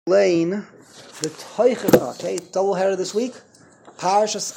Lane, the Toichika, okay, double header this week. Parshas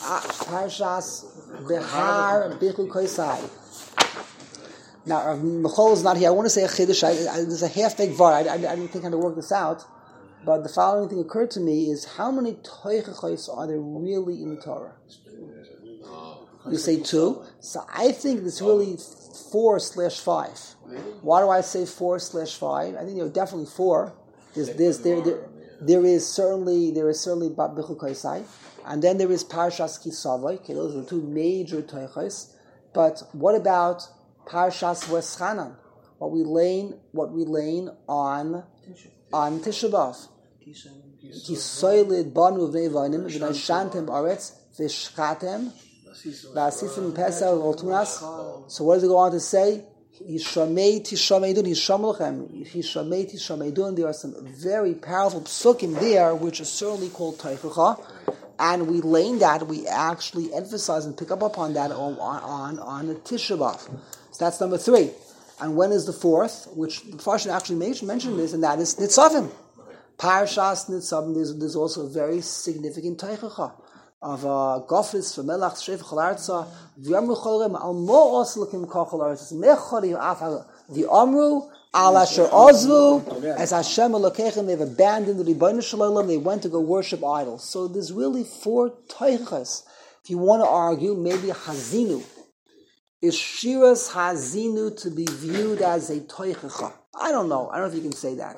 Behar Bichul Koisai. Now, Michal is not here. I want to say a chiddush. There's a half-baked var. I didn't think how to work this out. But the following thing occurred to me is how many Toichikos are there really in the Torah? You say 2. So I think it's really 4/5. Why do I say 4/5? I think there are definitely 4. There is certainly Bichul Koisai, and then there is Parshas Kisavai. Okay, those are the 2 major Toichos. But what about Parshas Veschanan? What we lane on Tisha B'Av. Kisoylid banu v'nevanim v'nashantem aretz v'shchatem v'asisim pesach v'oltunas. So what does it go on to say? Hishamei tishameidun hishamolchem hishamei tishameidun. There are some very powerful psukim there, which is certainly called Teichacha, and we lane that. We actually emphasize and pick up upon that on the Tisha B'Av. So that's number 3. And when is the 4th? Which the Farshim actually mentioned this, and that is Nitzavim. Parshas Nitzavim. There's also a very significant Teichacha of Gofris for Melach Shreif Chalarza V'Amru Cholrem Al Mo Oslikim Kochalarza Mechori Afal V'Amru Al Asher Ozvu as Hashem Elokechem. They've abandoned the Rebbeinu Shalom. They went to go worship idols. So there's really 4 Teichachas. If you want to argue, maybe Hazinu. Is Shiras Hazinu to be viewed as a Teichacha? I don't know. I don't know if you can say that.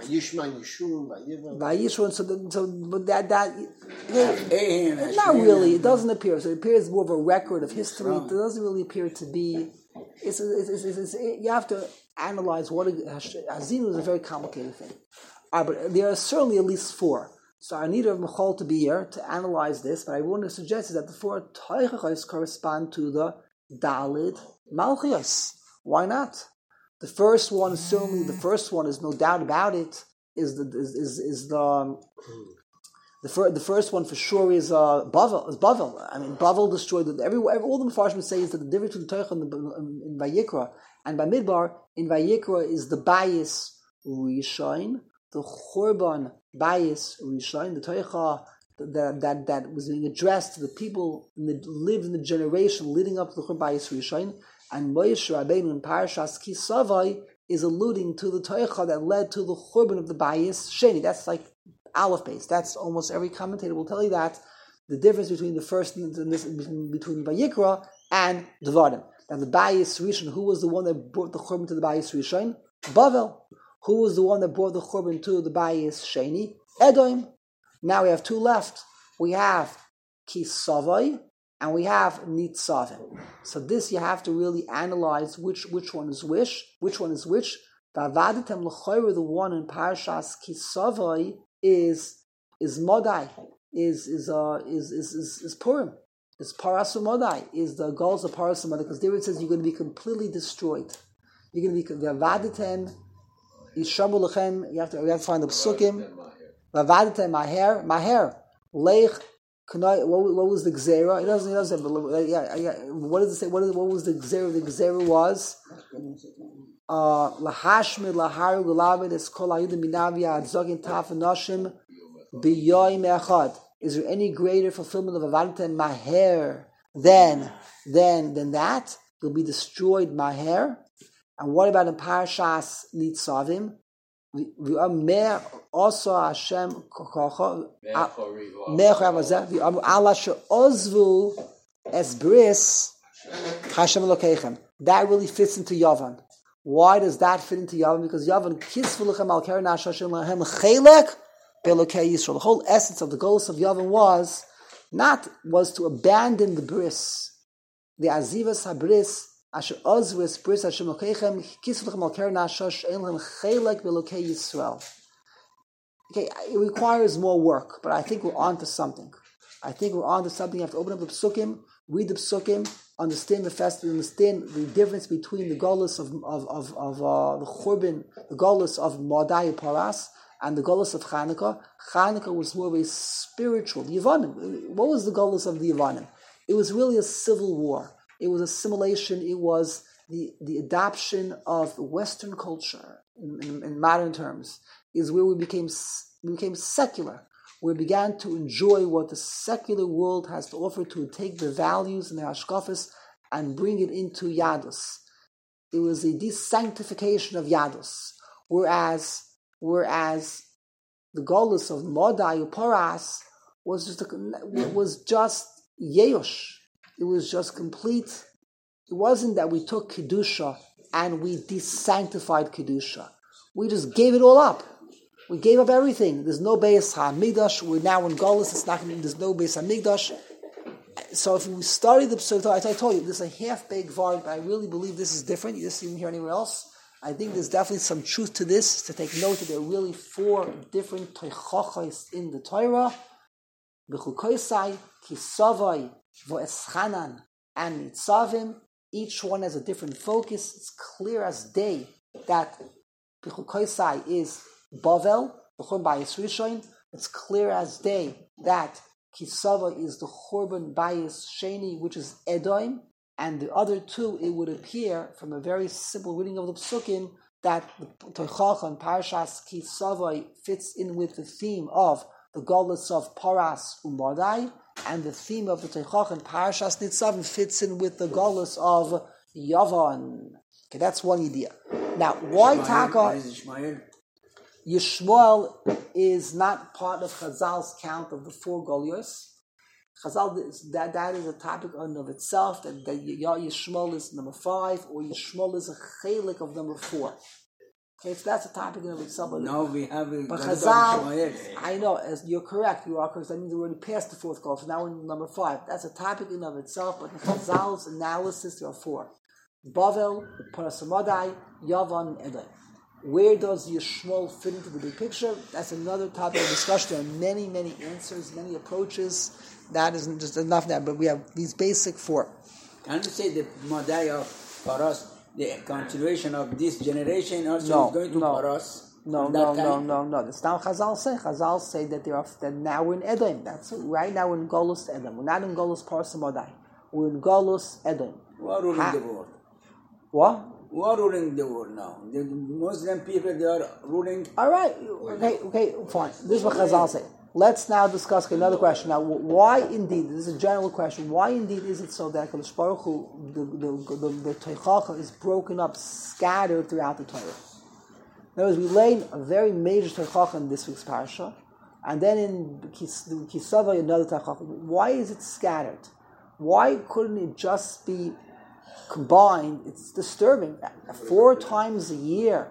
Not really. It doesn't appear. So it appears more of a record of history. It doesn't really appear to be. You have to analyze what Hazinu is a very complicated thing. But there are certainly at least 4. So I need Michal to be here to analyze this. But I want to suggest is that the 4 Teichachos correspond to the Dalid Malchios. Why not? The first one is no doubt about it. The first one for sure is Bavel. I mean, Bavel destroyed all the Mefarshim say is that the difference between Teichach in Vayikra and Bamidbar in Vayikra is the Bayis Rishon, the Churban Bayis Rishon, the Teichach that was being addressed to the people that lived in the generation leading up to the Churban Bayis Rishon. And Moshe Rabbeinu in Parashas Kisavai is alluding to the Teichacha that led to the Churban of the Bayis Sheni. That's like Aleph base. That's almost every commentator will tell you that the difference between the first between Vayikra and Devarim. Now the Bayis Rishon, who was the one that brought the Churban to the Bayis Rishon? Bavel. Who was the one that brought the Churban to the Bayis Sheni? Edom. Now we have 2 left. We have Kisavai and we have Nitzavim. So this you have to really analyze which one is which. Vavaditem l'choyre, the one in Parashas Kisavai is Modai, is Purim, is Parasu Modai, is the goals of Parasu Modai, because there it says you're going to be completely destroyed. You're going to be Vavaditem Yishamu Lechem. We have to find the psukim. Vavaditem Maher Leich. What was the Gzera? It doesn't. What does it say? What was the Gzera? The Gzera was Lahashmid Laharu Gulavid Es Kol Ayudim Binavia Adzogin Taf Nashim Biyoim Echad. Is there any greater fulfillment of Avadita Maher than that? Will be destroyed Maher. And what about in Parashas Nitzavim? Also Hashem Kocha Allah Ozvu Esbris Hashem Elokechem. That really fits into Yavan. Why does that fit into Yavan? Because Yavan Kisvulechem Al Keren Hashem Lahem Chelek Belokei Yisrael. The whole essence of the goals of Yavan was to abandon the bris, the Azivas Habris. Asher Ozvis Bris Hashem Elokechem Kisvulechem Al Keren Hashem Lahem Chelek Belokei Yisrael. Okay, it requires more work, but I think we're on to something. You have to open up the psukim, read the psukim, understand the difference between the golus of the Churban, the golus of Modai Paras, and the golus of Chanukah. Chanukah was more of a spiritual Yevanim. What was the golus of the Yevanim? It was really a civil war. It was assimilation. It was the adoption of Western culture in modern terms. Is where we became We became secular. We began to enjoy what the secular world has to offer, to take the values and the hashkafas and bring it into Yadus. It was a desanctification of Yadus. Whereas the Golus of Modai or Paras was just Yeush. It was just complete. It wasn't that we took Kedusha and we desanctified Kedusha. We just gave it all up. We gave up everything. There's no Beis HaMikdash. We're now in Golus. It's not. There's no Beis HaMikdash. So if we study the Pseudo, I told you, this is a half-baked vart, but I really believe this is different. You just didn't hear anywhere else. I think there's definitely some truth to this, to take note that there are really 4 different Teichachos in the Torah. B'chukoisai, Kisavai, Vo'eschanan, and Nitzavim. Each one has a different focus. It's clear as day that B'chukoisai is Bavel, B'churban Bayis Rishon. It's clear as day that Kisava is the Churban Bayis Sheni, which is Edom, and the other 2, it would appear from a very simple reading of the Psukim that the Teichacha and Parashas Kisava fits in with the theme of the Golus of Paras Umadai, and the theme of the Teichacha and Parashas Nitzavim fits in with the Golus of Yavan. Okay, that's one idea. Now, why Taka? Yishmael is not part of Chazal's count of the 4 Golios. Chazal, that is a topic in of itself, that Yishmael is number 5, or Yishmael is a chelik of number 4. Okay, so that's a topic in of itself. Now we have a but Chazal, I know, you're correct, you are correct. That means we're already past the 4th Golus, so now we're in number 5. That's a topic in of itself, but in Chazal's analysis, there are 4. Bavel, Parasamadai, Yavan, Edom. Where does Yishmael fit into the big picture? That's another topic of discussion. There are many, many answers, many approaches. That isn't just enough now, but we have these basic 4. Can you say the Madai of Paras, the continuation of this generation also is going to Paras? No. That's not Chazal say. Chazal say that now we're in Edom. That's right now we're in Golus Edom. We're not in Golus Paras Madai. We're in Golus Edom. Who are ruling the world? What? Who are ruling the world now? The Muslim people, they are ruling. All right. Okay, fine. This is what Chazal say. Let's now discuss another question. Now, why indeed, this is a general question, why indeed is it so that HaKadosh Baruch Hu, the Teichacha is broken up, scattered throughout the Torah? In other words, we lay a very major Teichacha in this week's parasha, and then in Kisava, another Teichacha. Why is it scattered? Why couldn't it just be combined? It's disturbing. 4 times a year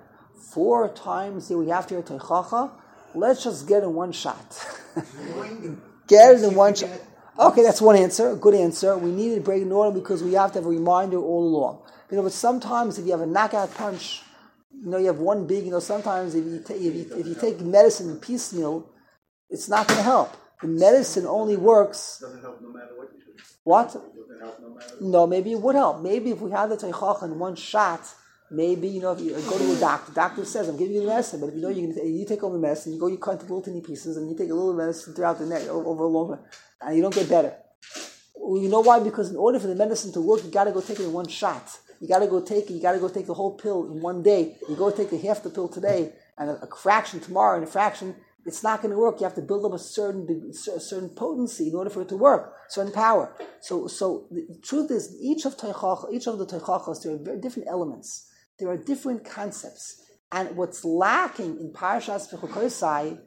we have to hear Teichacha. Let's just get in one shot. Get it in one shot. Okay, that's one answer. A good answer. We need to break in order because we have to have a reminder all along. But sometimes if you have a knockout punch, you have one big. Sometimes if you take medicine piecemeal, it's not going to help. The medicine only works. Doesn't help no matter what you do. What? Doesn't help no matter. No, maybe it would help. Maybe if we have the Teichacha in one shot. Maybe, if you go to a doctor says, I'm giving you the medicine, but if you take all the medicine, you cut into little tiny pieces, and you take a little medicine throughout the night, over a longer, and you don't get better. You know why? Because in order for the medicine to work, you got to go take it in one shot. You got to go take the whole pill in one day. You go take half the pill today, and a fraction tomorrow, and a fraction, it's not going to work. You have to build up a certain potency in order for it to work, certain power. So the truth is, each of the Teichachos, there are very different elements. There are different concepts, and what's lacking in Parashas B'chukoisai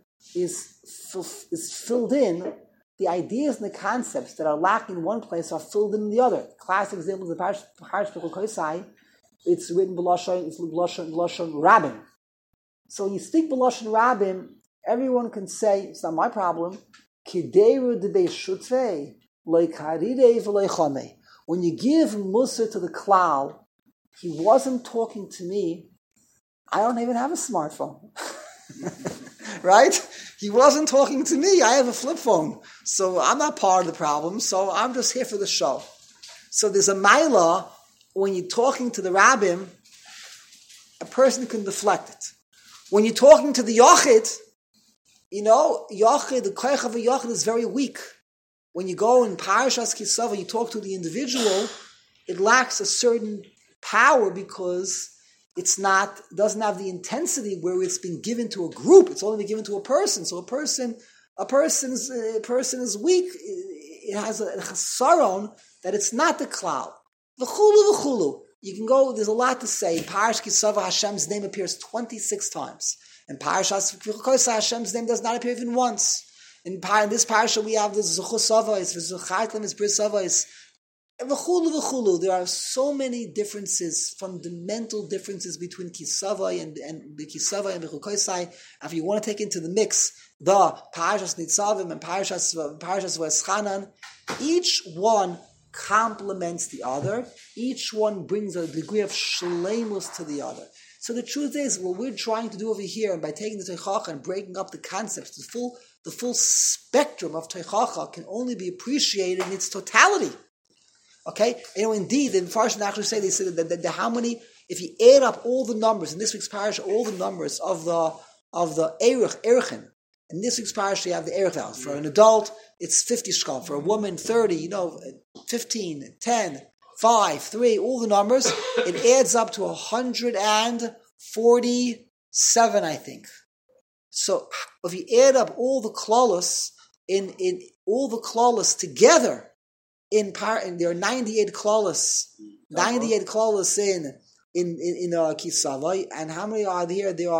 is filled in. The ideas and the concepts that are lacking in one place are filled in the other. Classic examples of Parashas B'chukoisai, it's written b'lashon Rabbim. So when you speak b'lashon Rabbim, everyone can say it's not my problem. Kideru debeishutvei loikaridei v'loichamei. When you give Musar to the Klal, he wasn't talking to me. I don't even have a smartphone. Right? He wasn't talking to me. I have a flip phone. So I'm not part of the problem. So I'm just here for the show. So there's a maila when you're talking to the rabbim, a person can deflect it. When you're talking to the Yochid, Yochid, the koich of a Yochid is very weak. When you go in Parashas Kisava, you talk to the individual, it lacks a certain power because doesn't have the intensity where it's been given to a group. It's only been given to a person. So a person is weak. It has a chasaron that it's not the klal. V'chulu. You can go, there's a lot to say. In Parash Kisava, Hashem's name appears 26 times. In Parash Hashem, Hashem's name does not appear even once. In this parasha we have the Zuchusavais, Zuchaitim, Brisavais, v'chulu. There are so many differences, fundamental differences between Kisavai and Kisavai and Bechukosai. If you want to take into the mix the Parashas Nitzavim and Parashas V'eschanan, each one complements the other. Each one brings a degree of shleimus to the other. So the truth is, what we're trying to do over here, and by taking the Teichacha and breaking up the concepts, the full spectrum of Teichacha can only be appreciated in its totality. Okay? Indeed, the Mepharshim actually say, they said that how many, if you add up all the numbers, in this week's parasha, all the numbers of the Erechin. In this week's parasha, you have the Erech value. For an adult, it's 50 shkal. For a woman, 30, 15, 10, 5, 3, all the numbers. It adds up to 147, I think. So if you add up all the klalos in all the klalos together, there are 98 klalos, 98 klalos in Kisavai, and how many are there? There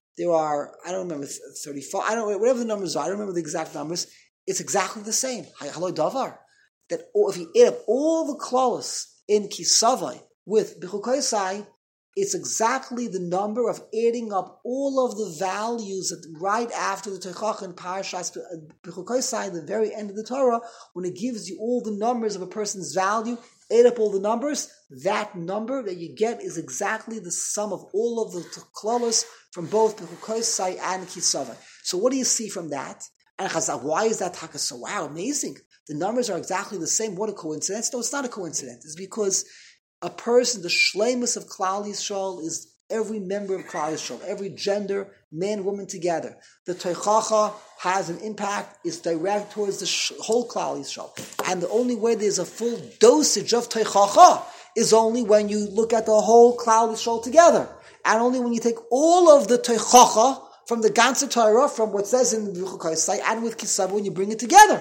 are, I don't remember, 34, I don't know, whatever the numbers are, I don't remember the exact numbers. It's exactly the same. Haloi davar. That if you add up all the klalos in Kisavai with Bechukosai, it's exactly the number of adding up all of the values that right after the Teichach and Parashas Bechukosai, the very end of the Torah, when it gives you all the numbers of a person's value, add up all the numbers, that number that you get is exactly the sum of all of the klalos from both Bechukosai and Kisavai. So what do you see from that? And Chazal, why is that taka so wow, amazing? The numbers are exactly the same. What a coincidence. No, it's not a coincidence. It's because a person, the shleimus of Klal Yisrael is every member of Klal Yisrael, every gender, man, woman together. The Teichacha has an impact, is direct towards the whole Klal Yisrael. And the only way there's a full dosage of Teichacha is only when you look at the whole Klal Yisrael together. And only when you take all of the Teichacha from the Ganze Torah, from what says in the Bechukosai and with Kisavai, when you bring it together.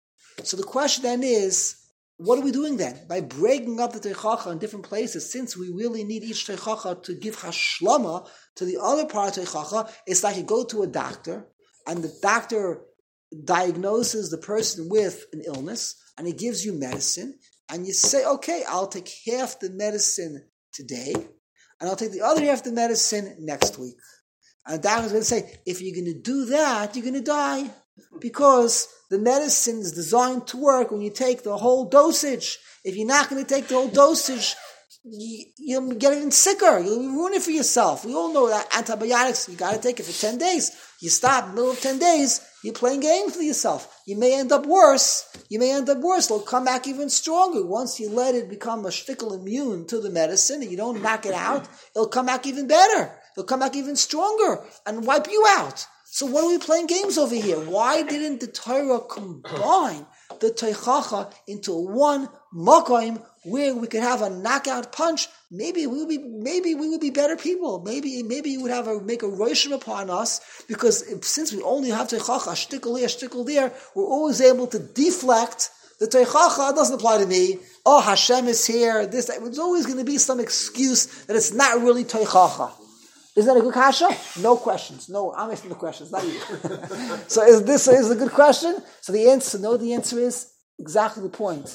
So the question then is, what are we doing then? By breaking up the Teichacha in different places, since we really need each Teichacha to give hashlama to the other part of Teichacha, it's like you go to a doctor, and the doctor diagnoses the person with an illness, and he gives you medicine, and you say, okay, I'll take half the medicine today, and I'll take the other half of the medicine next week. And the doctor's going to say, if you're going to do that, you're going to die. Because the medicine is designed to work when you take the whole dosage. If you're not going to take the whole dosage, you'll get even sicker. You'll ruin it for yourself. We all know that antibiotics, you got to take it for 10 days. You stop in the middle of 10 days, you're playing games with yourself. You may end up worse. It'll come back even stronger. Once you let it become a shtickle immune to the medicine and you don't knock it out, it'll come back even better. It'll come back even stronger and wipe you out. So what are we playing games over here? Why didn't the Torah combine the Teichacha into one makom where we could have a knockout punch? Maybe we would be better people. Maybe you would make a roshim upon us, because since we only have Teichacha, a shtickle here, a shtickle there, we're always able to deflect the Teichacha. It doesn't apply to me. Oh, Hashem is here. There's always going to be some excuse that it's not really Teichacha. Isn't that a good kasha? No questions. No, I'm asking the questions, not you. So is a good question? So the answer is exactly the point.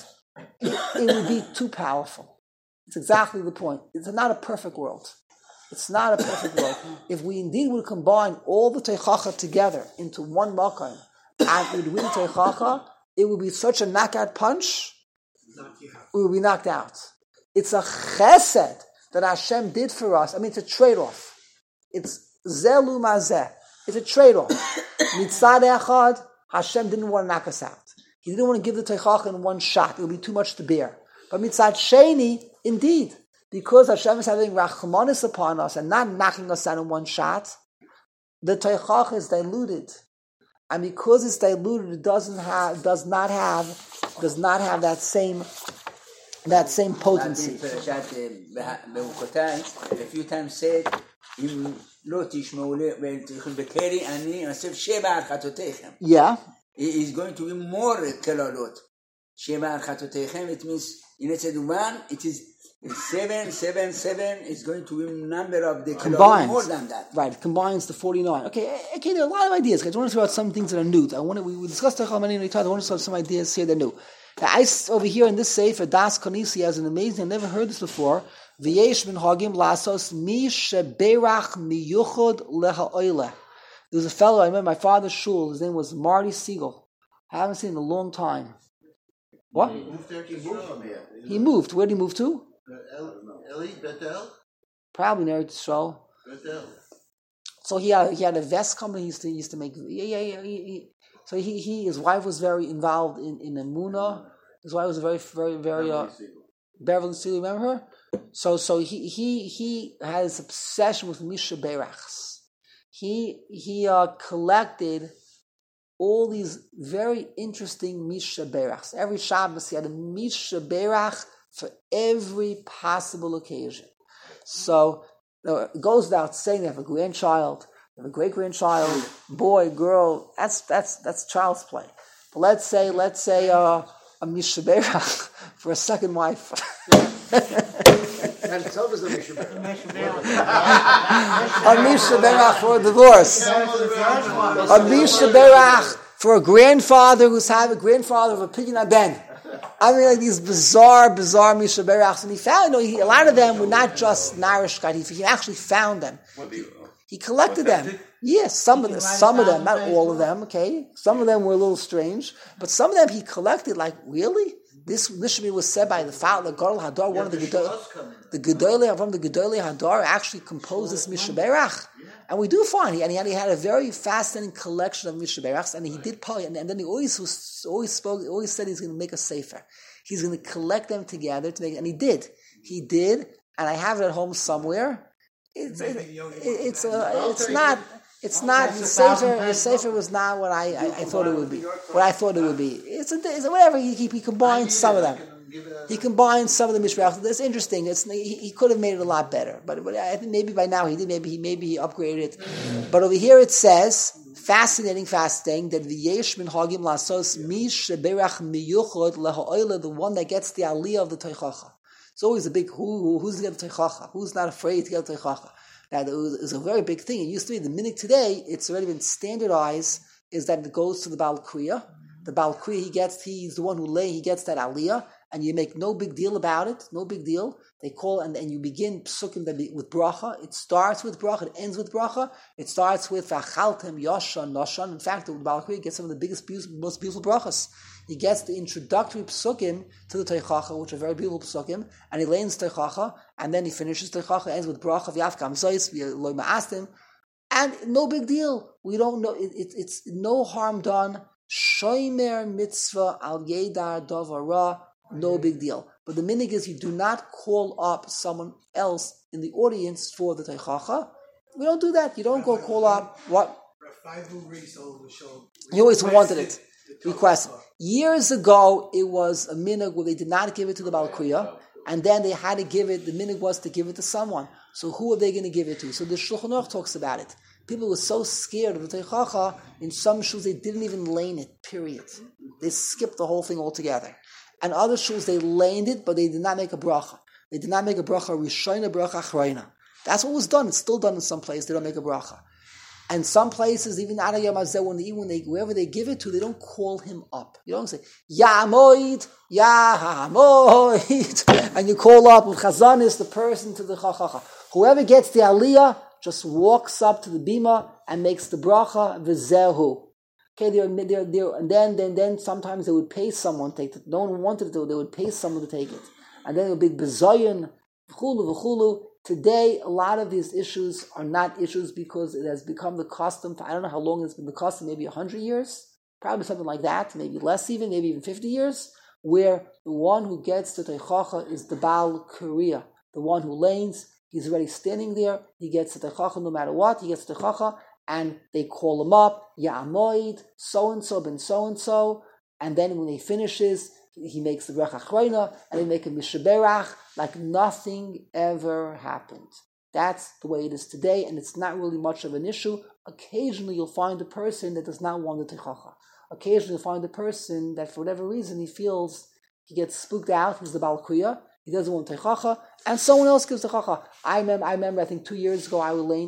It would be too powerful. It's exactly the point. It's not a perfect world. It's not a perfect world. If we indeed would combine all the Teichacha together into one makom, and we'd win Teichacha, it would be such a knockout punch, we would be knocked out. It's a chesed that Hashem did for us. I mean, it's a trade-off. It's zelu mazeh. It's a trade-off. Mitzad echad, Hashem didn't want to knock us out. He didn't want to give the Teichacha in one shot. It would be too much to bear. But mitzad sheni, indeed, because Hashem is having rachmanis upon us and not knocking us out in one shot, the Teichacha is diluted. And because it's diluted, it does not have that same that same potency. A few times said, Yeah. It is going to be more kelalot. It means in one, it is 777 is going to be number of the combines more than that. Right, it combines the 49. Okay, there are a lot of ideas. I want to talk about some things that are new. We discussed how many times. I want to talk some ideas here that are new. Now, over here in this sefer, Das Kanisi has an amazing. I've never heard this before. V'yesh min hagim lasos mi sheberach miyuchod lehaoile. There was a fellow. I remember my father's shul. His name was Marty Siegel. I haven't seen him in a long time. What? He moved from here. He moved. Where did he move to? Eli Betel. Probably near Yisrael. Betel. So he had a vest company. He used to make. So his wife was very involved in Emunah. His wife was very Beverly Siegel. Remember her? So he had this obsession with Misha Berachs. He collected all these very interesting Misha Berachs. Every Shabbos he had a Misha Berach for every possible occasion. So it goes without saying they have a grandchild, they have a great-grandchild, boy, girl. That's child's play. But let's say a Misha Berach for a second wife. And itself is a Misha Berach. A Misha Berach for a divorce. A Misha Berach for a grandfather who's having a grandfather of a pidyon aben. I mean, like these bizarre Misha Berachs. And he found, a lot of them were not just Narishkeit. He actually found them. He collected them. Yes, some of them, not all of them, okay? Some of them were a little strange. But some of them he collected, like, really? This Lishmi was said by the Gadol Hadar, one of the Gedolei from the Gedolei Hadar actually composed this Misha Berach. And we do find he had a very fascinating collection of Misha Berachs, and he did probably, and then he always said he's going to make a sefer. He's going to collect them together to make, and he did, and I have it at home somewhere. It's not. The sefer was not what I thought it would be. What I thought it would be. It's whatever. He combined some of them. He combined some of the mishpachos. That's interesting. He could have made it a lot better, but I think maybe by now he did. Maybe he upgraded it. But over here it says, fascinating that v'yesh min hagim lasos mi sheberach miyuchod lehaoile, the one that gets the aliyah of the teichacha. It's always a big who's going to get the teichacha? Who's not afraid to get the teichacha? Now, it was a very big thing. It used to be the minhag today. It's already been standardized. Is that it goes to the Baal Kriya. The Baal Kriya he's the one he gets that aliyah, and you make no big deal about it. No big deal. They call and you begin psukim with bracha. It starts with bracha. It ends with bracha. It starts with v'achaltem yashan noshan. In fact, the Baal Kriya gets some of the most beautiful brachas. He gets the introductory psukim to the teichacha, which are very beautiful psukim, and he lanes teichacha, and then he finishes teichacha, ends with bracha v'yafkam zois v'loy ma'astim, and no big deal. We don't know. It's no harm done. Shomer mitzvah al yedar davara, no big deal. But the minhag is you do not call up someone else in the audience for the teichacha. We don't do that. You don't go call up what? He always wanted it. Requested. Years ago, it was a minhag where they did not give it to the Baal Kriya, and then they had to give it. The minhag was to give it to someone. So who are they going to give it to? So the Shulchan Aruch talks about it. People were so scared of the teichacha. In some shuls, they didn't even lane it. Period. They skipped the whole thing altogether. And other shuls, they laned it, but they did not make a bracha. They did not make a bracha rishona, bracha achrayna. That's what was done. It's still done in some places. They don't make a bracha. And some places, even Ad Hayom Hazeh, wherever they give it to, they don't call him up. You don't say, Ya'amoid, and you call up with Chazanis, the person to the Chachacha. Whoever gets the Aliyah just walks up to the bima and makes the bracha, v'zehu. Okay, and then sometimes they would pay someone to take it. No one wanted to, they would pay someone to take it. And then it would be bezoyin, v'chulu. Today, a lot of these issues are not issues because it has become the custom. I don't know how long it's been the custom, maybe 100 years, probably something like that, maybe less even, maybe even 50 years, where the one who gets the teichacha is the Baal Kriya, the one who lanes. He's already standing there. He gets the teichacha no matter what. He gets the teichacha, and they call him up, Ya'amoid, so-and-so, ben so-and-so, and then when he finishes, he makes the Bracha Achroina, and they make a Mishaberach like nothing ever happened. That's the way it is today, and it's not really much of an issue. Occasionally you'll find a person that does not want the Teichacha. Occasionally you'll find a person that for whatever reason he feels he gets spooked out, he's the Baal Kriya, he doesn't want Teichacha, and someone else gives Teichacha. I remember, I think 2 years ago, I lay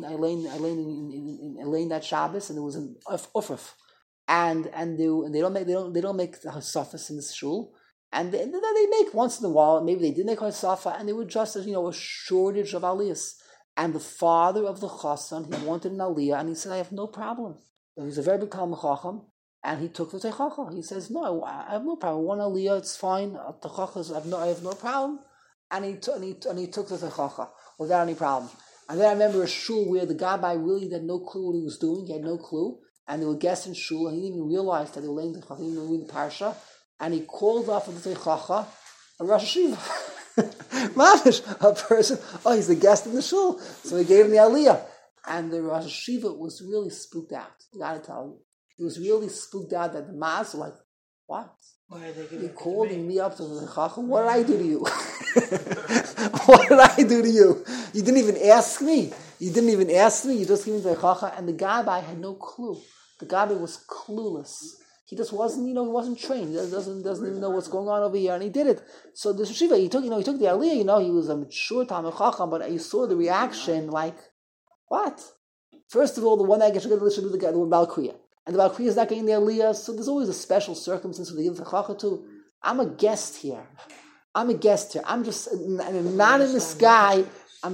in that Shabbos, and it was an Ufruf. And they don't make the Hasafas in the shul, and they make once in a while. Maybe they did make Hasafa, and they were just as a shortage of aliyahs. And the father of the Chassan, he wanted an aliyah, and he said, "I have no problem." And he's a very big Talmid Chacham, and he took the Teichacha. He says, "No, I have no problem. One aliyah, it's fine. Teichachas, I have no problem." And he took the Teichacha without any problem. And then I remember a shul where the Gabbai really had no clue what he was doing. He had no clue. And they were guests in shul, and he didn't even realize that they were laying the Teichacha, even reading the Parsha. And he called off of the Teichacha a Rosh Hashiva. Mamish, a person, he's the guest in the shul. So he gave him the Aliyah. And the Rosh Hashiva was really spooked out. I gotta tell you. He was really spooked out that the Maas were like, what? You called me up to the Teichacha? What did I do to you? What did I do to you? You didn't even ask me. You just gave me the Teichacha. And the Gabbai had no clue. The Gabbai was clueless. He just wasn't, he wasn't trained. He doesn't even know what's going on over here, and he did it. So the Shiva, he took the Aliyah. He was a mature Talmid Chacham, but you saw the reaction like, what? First of all, the one that gets to the guy, the one Baal Kriya, and the Baal Kriya is not getting the Aliyah. So there's always a special circumstance where they give the Chacham to. I'm a guest here. I'm just an anonymous guy. I'm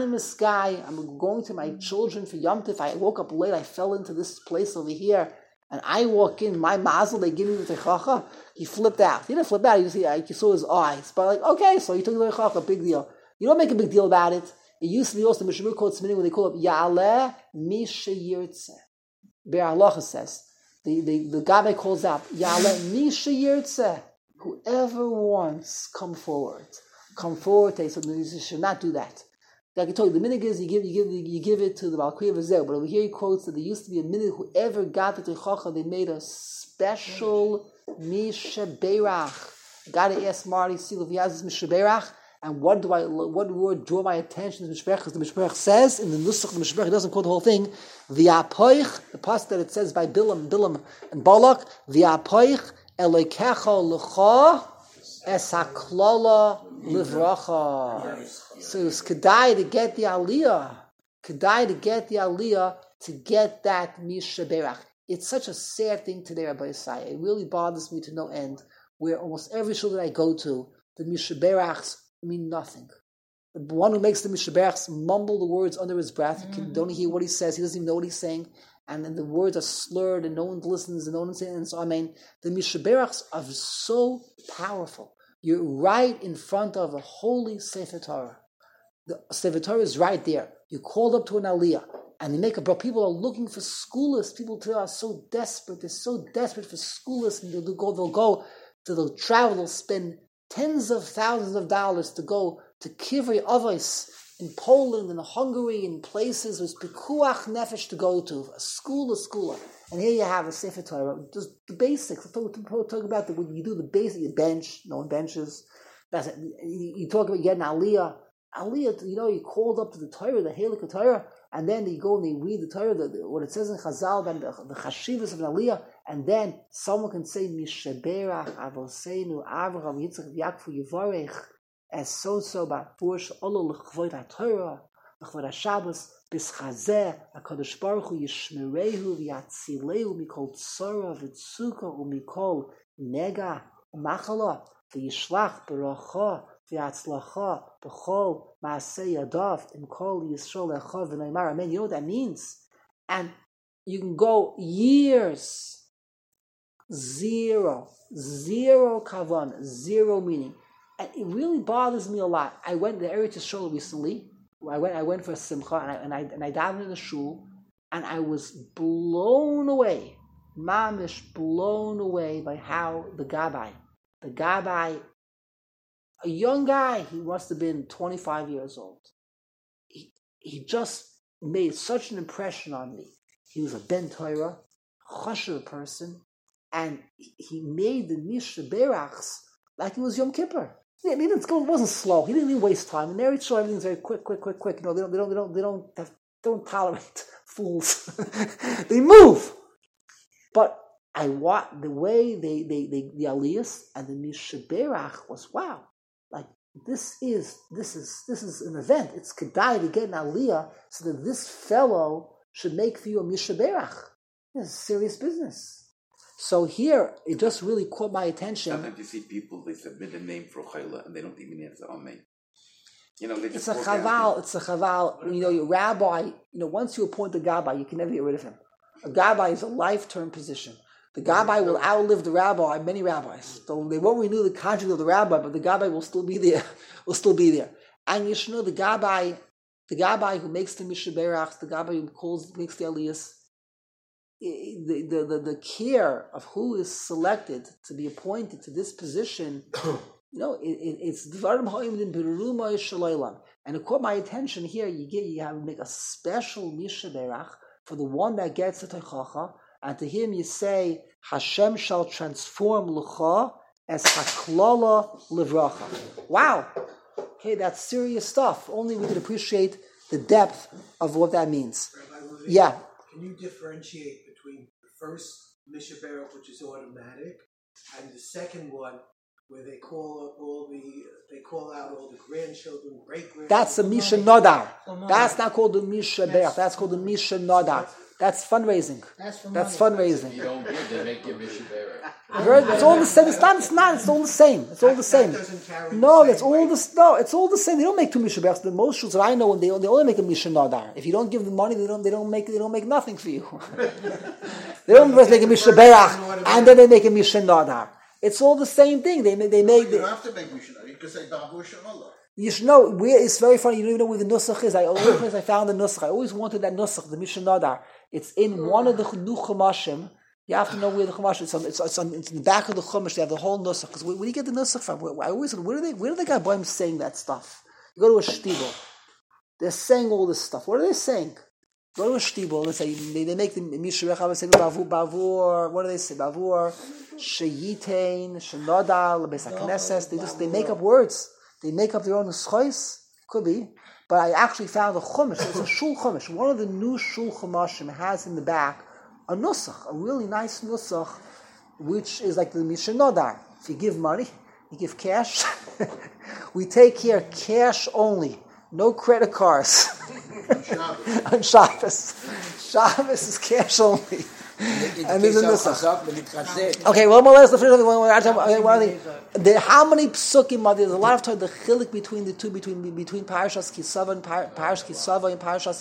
going to my children for Yom Tif. I woke up late. I fell into this place over here. And I walk in, my mazel, they give me the Teichacha. He flipped out. He didn't flip out. You saw his eyes. But okay, so he took the Teichacha, big deal. You don't make a big deal about it. It used to be also the Mishabur quotes meaning when they call up Ya'aleh Misha Yirtze. Be'er Halacha says, the Gabbai calls out, Ya'aleh Misha Yirtze. Whoever wants, come forward. Come forward. So you should not do that. Like I told you, the minhag is you give it to the Baal Kriya V'zeh, but over here he quotes that there used to be a minhag, whoever got the Teichacha, they made a special Mishaberach. Gotta ask Marty, see if he has this Mishaberach, and what word draw my attention to Mishaberach? Because the Mishaberach says in the Nusach, the Mishaberach, he doesn't quote the whole thing, V'yapoich, the pasuk that it says by Bilam and Balak, V'yapoich Elokecha L'cha Es HaKlala Livracha. So it's kedai to get the aliyah. To get that Mishaberach. It's such a sad thing today, Rabbi Yisai. It really bothers me to no end, where almost every shul that I go to, the Mishaberachs mean nothing. The one who makes the Mishaberachs mumble the words under his breath. You don't hear what he says. He doesn't even know what he's saying. And then the words are slurred, and no one listens, and no one's saying. And so, the Mishaberachs are so powerful. You're right in front of a holy Sefer Torah. The Sefer Torah is right there. You called up to an aliyah, and they make people are looking for schoolers. People today are so desperate. They're so desperate for schoolers, and they'll travel, they'll spend tens of thousands of dollars to go to Kivrei Avos in Poland and Hungary, in places with pekuach nefesh to go to, a schooler. And here you have a Sefer Torah, just the basics. Talk about when you do the basics, you bench, no one benches. That's it. You talk about getting aliyah. Aliyah, you called up to the Torah, the Halakha Torah, and then you go and you read the Torah, what it says in Chazal, and the Chashivas of an aliyah, and then someone can say, Mishaberach, Avoseinu, Avraham, Yitzchak, Yaakov, Yivarech, as so ba'pursh, Olo l'chvoid HaTorah, l'chvoid HaShabbos, B'schazeh, HaKadosh Baruch Hu, Yishmerehu, V'yatzilehu, Mikol Tzora, V'tzuka, U'mikol Nega, U'machala, V'yishlach, B'rocha, V'yatzlacha, B'chol, Ma'aseh Yadav, Imkol Yisrael Echa, V'neimar, Amen. You know what that means? And you can go years, zero kavan, zero meaning. And it really bothers me a lot. I went to Eretz Yisrael recently. I went for a simcha, and I davened in the shul, and I was blown away, mamish blown away by how the Gabbai, a young guy, he must have been 25 years old. He just made such an impression on me. He was a Ben Torah, chashuv person, and he made the Mishaberachs like it was Yom Kippur. I mean, it wasn't slow. He didn't even waste time. And there he saw everything's very quick. You know, they don't tolerate fools. They move. But the way the Aliyahs and the Mishaberach was, wow, like this is an event. It's kedai to get an Aliyah so that this fellow should make for you a Mishaberach. This is serious business. So here, it just really caught my attention. Sometimes you see people, they submit a name for Chayla and they don't even have the Amen. You know, it's a chaval. You know, your rabbi, you know, once you appoint a gabbai, you can never get rid of him. A gabbai is a life-term position. The gabbai will outlive the rabbi, many rabbis. So they won't renew the contract of the rabbi, but the gabbai will still be there. And you should know the gabbai who makes the Mishaberach, the gabbai who makes the Aliyahs, the care of who is selected to be appointed to this position, you know, it's Dvarim Ha'imdim Beruruma Shalaylam. And it caught my attention here. You have to make a special Mishaberach for the one that gets the Teichacha, and to him you say Hashem shall transform L'cha as Haklala Livracha. Wow. Okay, that's serious stuff. Only we could appreciate the depth of what that means. Yeah. Can you differentiate between the first Mishaberach, which is automatic, and the second one, where they call out all the grandchildren, great-grandchildren? That's a Misha Nodar. That's not called the Mishaberach. That's called the Misha Nodar. That's fundraising. That's fundraising. You don't give, they make you Mishaberach. It's all the same. It's not. It's all the same. It's all the same. No, it's all the same. They don't make two Mishaberachs. The most shul that I know, they only make a Misha Nodar. If you don't give them money, they don't make nothing for you. They don't first make a Mishaberach and then they make a Misha Nodar. It's all the same thing. They make. You don't have to make Mishnah. You can say Babu Shemallah. You should know. It's very funny. You don't even know where the nusach is. The only place I found the nusach. I always wanted that nusach, the Mishnah Nadar. It's in one of the new chumashim. You have to know where the chumash is. It's in the back of the chumash. They have the whole nusach. Because where do you get the nusach from? I always said, where do they got boys saying that stuff? You go to a shtibel. They're saying all this stuff. What are they saying? Go to a shtibel. They say they make the Mishaberach. Say bavur. What do they say? Bavur, sheyitain, shenodal, beis hakneses. They make up words. They make up their own schos. Could be. But I actually found a chumash. It's a shul chumash. One of the new shul chumashim has in the back a nusach, a really nice nusach, which is like the Mishnah Nodar. If you give money, you give cash. We take here cash only. No credit cards. On Shabbos. Shabbos is cash only. And there's a nusach. Okay, one more last. How many psukim are there? There's a lot of time. The chilik between the two, between Parashas Kisava and Parashas Kisava and Parashas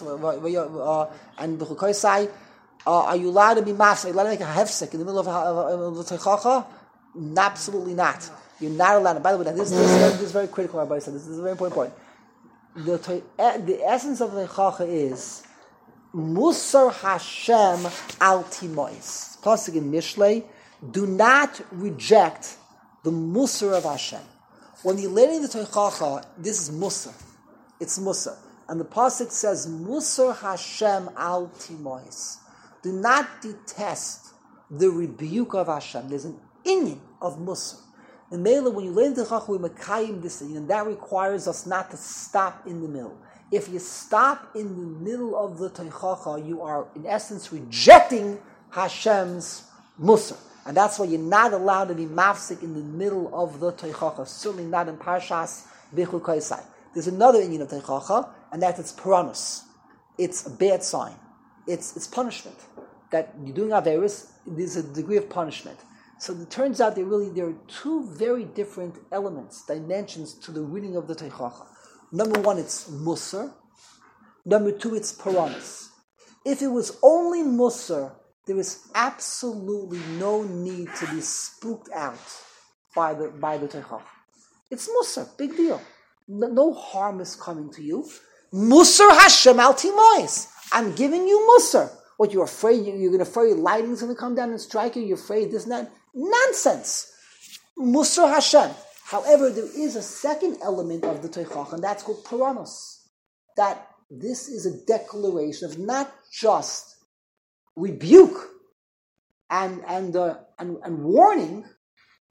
and B'chukoisai. Are you allowed to be mafsek? Are you allowed to make a hefsek in the middle of the teichacha? Absolutely not. You're not allowed. By the way, this is very critical. Rabbi said this is a very important point. The essence of the teichacha is Musar Hashem al timois. Pasuk in Mishlei, do not reject the Musar of Hashem. When you're learning the Teichacha, this is Musar. It's Musar. And the Pasuk says, Musar Hashem al timois. Do not detest the rebuke of Hashem. There's an inyan of Musar. And Mela, when you learn the Teichacha, we makayim this, and that requires us not to stop in the middle. If you stop in the middle of the Teichacha, you are, in essence, rejecting Hashem's Musar. And that's why you're not allowed to be mafsik in the middle of the Teichacha. Certainly not in Parshas B'chukoisai. There's another inyan of Teichacha, and that's its paranus. It's a bad sign. It's punishment. That you're doing Averis, there's a degree of punishment. So it turns out there are two very different elements, dimensions to the reading of the Teichacha. Number one, it's Musar. Number two, it's Paranus. If it was only Musar, there is absolutely no need to be spooked out by the Teichacha. It's Musar, big deal. No harm is coming to you. Musar Hashem al timois. I'm giving you Musar. What, you're afraid? You're going to afraid lightning's going to come down and strike you? You're afraid this and that? Nonsense. Musar Hashem. However, there is a second element of the Teichacha, and that's called Paranus. That this is a declaration of not just rebuke and warning,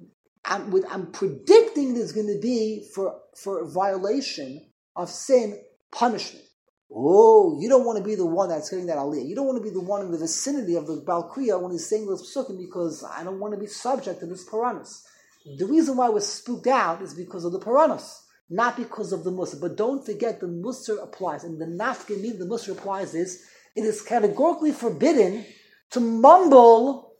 I'm predicting there's going to be for violation of sin punishment. Oh, you don't want to be the one that's getting that aliyah. You don't want to be the one in the vicinity of the Baal Kriya when he's saying this psukim because I don't want to be subject to this paranos. The reason why we're spooked out is because of the paranos, not because of the musar. But don't forget the musar applies, and the nafka mean the musar applies is it is categorically forbidden to mumble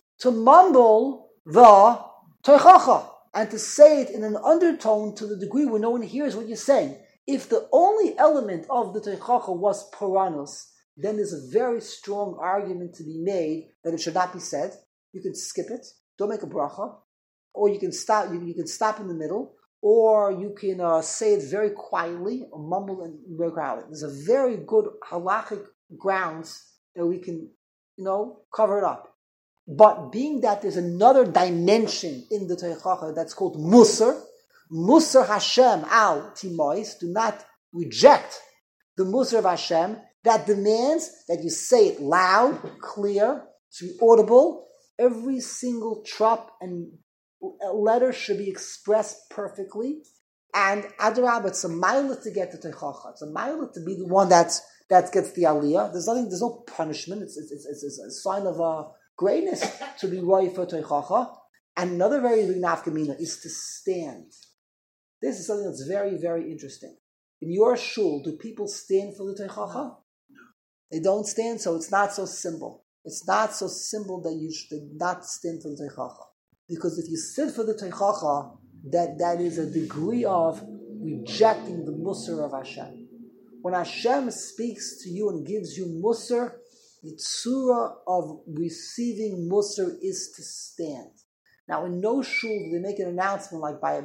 the teichacha and to say it in an undertone to the degree where no one hears what you're saying. If the only element of the teichacha was paranos, then there's a very strong argument to be made that it should not be said. You can skip it, don't make a bracha, or you can stop. You can stop in the middle, or you can say it very quietly, or mumble and very quietly. There's a very good halachic grounds that we can, cover it up. But being that there's another dimension in the teichacha that's called musar. Musar Hashem al timois, do not reject the Musar of Hashem that demands that you say it loud, clear, to be audible. Every single trop and letter should be expressed perfectly. And Adarab, it's a mile to get the Teichacha. It's a mile to be the one that gets the Aliyah. There's no punishment. It's a sign of greatness to be roy for Teichacha. And another very big nafkamina is to stand. This is something that's very, very interesting. In your shul, do people stand for the teichacha? No. They don't stand, so it's not so simple. It's not so simple that you should not stand for the teichacha. Because if you sit for the teichacha, that is a degree of rejecting the musar of Hashem. When Hashem speaks to you and gives you musar, the tzura of receiving musar is to stand. Now, in no shul do they make an announcement like by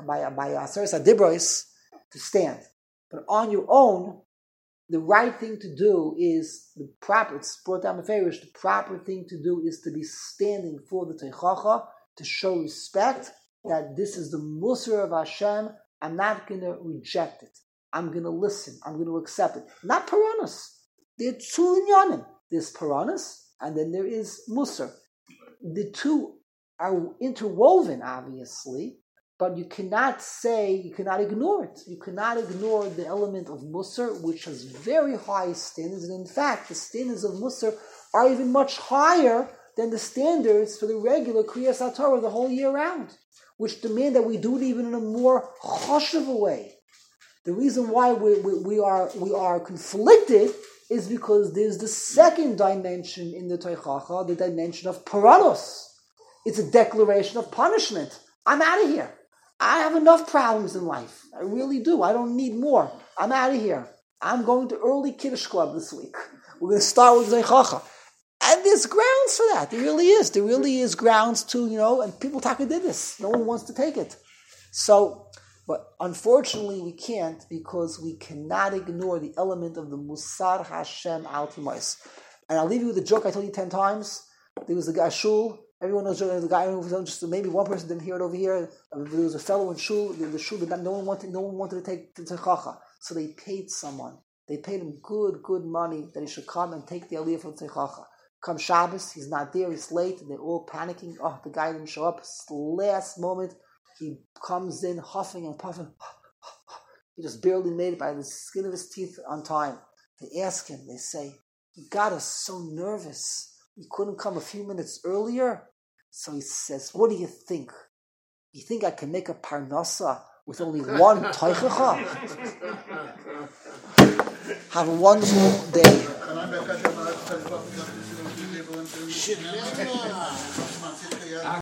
Aseres HaDibros to stand. But on your own, the right thing to do is it's brought down the Farish, the proper thing to do is to be standing for the Teichacha to show respect that this is the Musar of Hashem. I'm not going to reject it. I'm going to listen. I'm going to accept it. Not Paranos. There are two inyanim. There's Paranos and then there is Musar. The two are interwoven, obviously, but you cannot ignore it. You cannot ignore the element of Musar, which has very high standards, and in fact, the standards of Musar are even much higher than the standards for the regular Kriyas HaTorah the whole year round, which demand that we do it even in a more choshev way. The reason why we are conflicted is because there's the second dimension in the Teichacha, the dimension of Paranos. It's a declaration of punishment. I'm out of here. I have enough problems in life. I really do. I don't need more. I'm out of here. I'm going to early Kiddush Club this week. We're going to start with Zeichacha. And there's grounds for that. There really is. There really is grounds to, and people did this. No one wants to take it. So, but unfortunately we can't because we cannot ignore the element of the Musar Hashem al Timais. And I'll leave you with a joke I told you 10 times. There was a guy, Shul. Everyone knows the guy who was just maybe one person didn't hear it over here. There was a fellow in shul. The shul did not. No one wanted to take the teichacha, so they paid someone. They paid him good money that he should come and take the aliyah from teichacha. Come Shabbos, he's not there. He's late. And they're all panicking. Oh, the guy didn't show up. It's the last moment. He comes in huffing and puffing. He just barely made it by the skin of his teeth on time. They ask him. They say, "You got us so nervous. You couldn't come a few minutes earlier?" So he says, "What do you think? You think I can make a parnasa with only one teichacha?" Have a wonderful day.